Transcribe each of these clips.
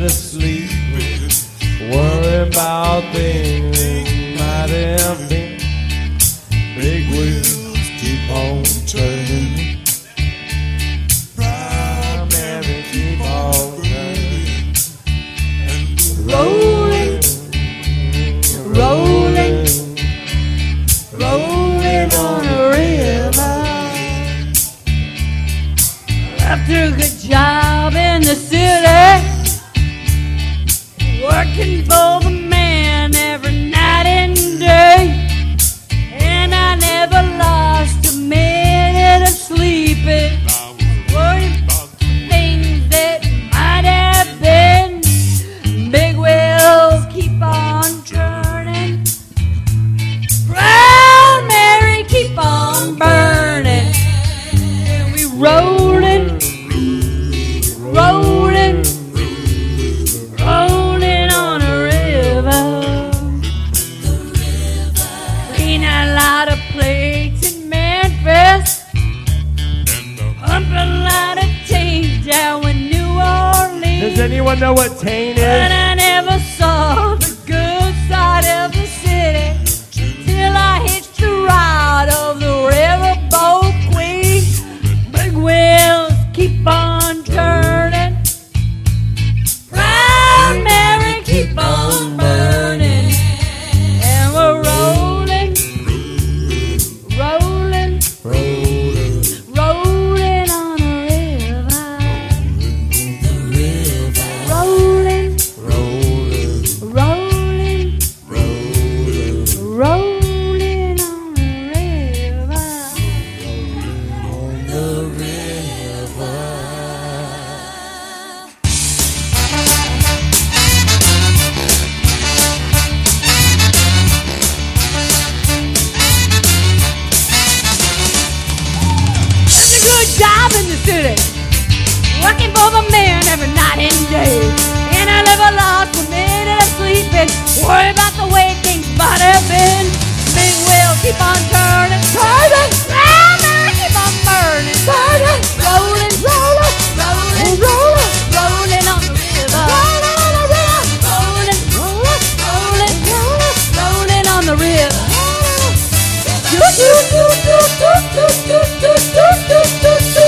of sleep, worrying about things that might have been. Big wheels keep on turning. Primary keep on turning. Rolling, rolling, rolling on a river. After a good job in the city, working for the man every night and day. And I never lost a minute of sleeping, worrying about things that might have been. Big wheels keep on turning, Proud Mary keep on burning, and we rolling, rolling, rolling on a river. Clean a lot of plates in Memphis, pump a lot of change down in New Orleans. Does anyone know what Tane But is? I never saw the good side of the city till I hitched the ride of the riverboat queen. Big wheels keep on turning, Proud Mary keep on burning, and we're rolling, rolling, rolling on a river. Rolling, rolling, rolling on a river. It's a good job in the city, working for the man every night and day. And I never lost a minute of sleeping, worry about the way things might have been. Big wheels keep on turning, turning, Proud Mary keep on burning, burning, rolling, rolling, rolling, rolling, rolling on the river, rolling on the river, rolling, rolling, rolling, rolling, rolling on the river. Do do do do do do do do do do do.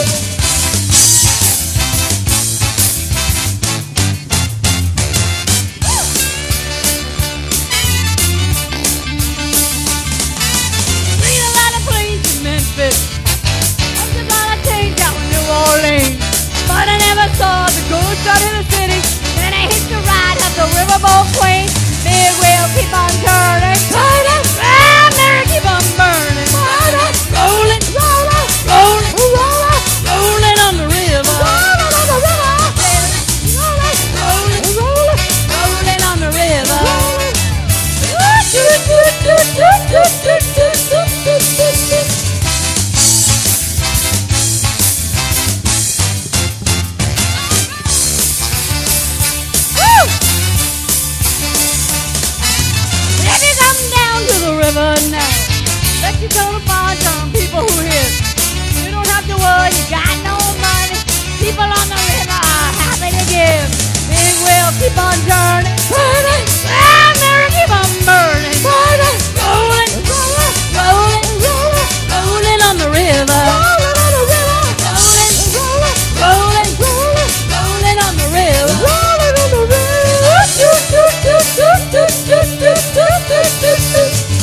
Seen a lot of planes in Memphis, pumped a lot of change out in New Orleans, but I never saw the good side of the city. Then I hit the ride of the riverboat queen. Big wheel keep on turning, turning, Proud Mary keep on burning, burning, rolling, rolling, rolling, rolling, rolling on the river, rolling on the river, rolling, rolling, rolling, rolling on the river. Do do do do do do do do do do. Woo! If you come down to the river now, bet you're gonna find some people who hear. You don't have to worry, you got no money. People on the river are happy to give. Big wheel keep on turning, turning, Proud Mary keep on burning, burning, rolling, rolling, rolling, rolling, rolling on the river, rolling on the river, rolling, rolling, rolling, rolling, rolling on the river, rolling on the river. Do do do do do do do do do do.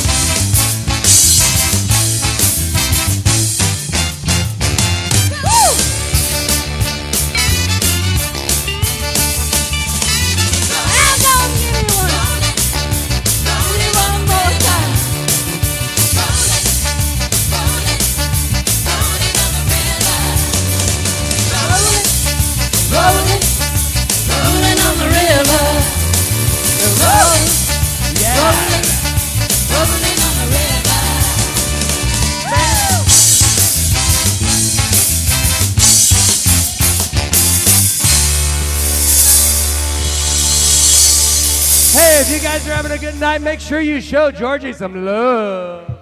Woo! Now go give me one. Give me one more time. Rolling, rolling, rolling on the river. Rolling, rolling, rolling on the river. Woo! Hey, if you guys are having a good night, make sure you show Georgie some love.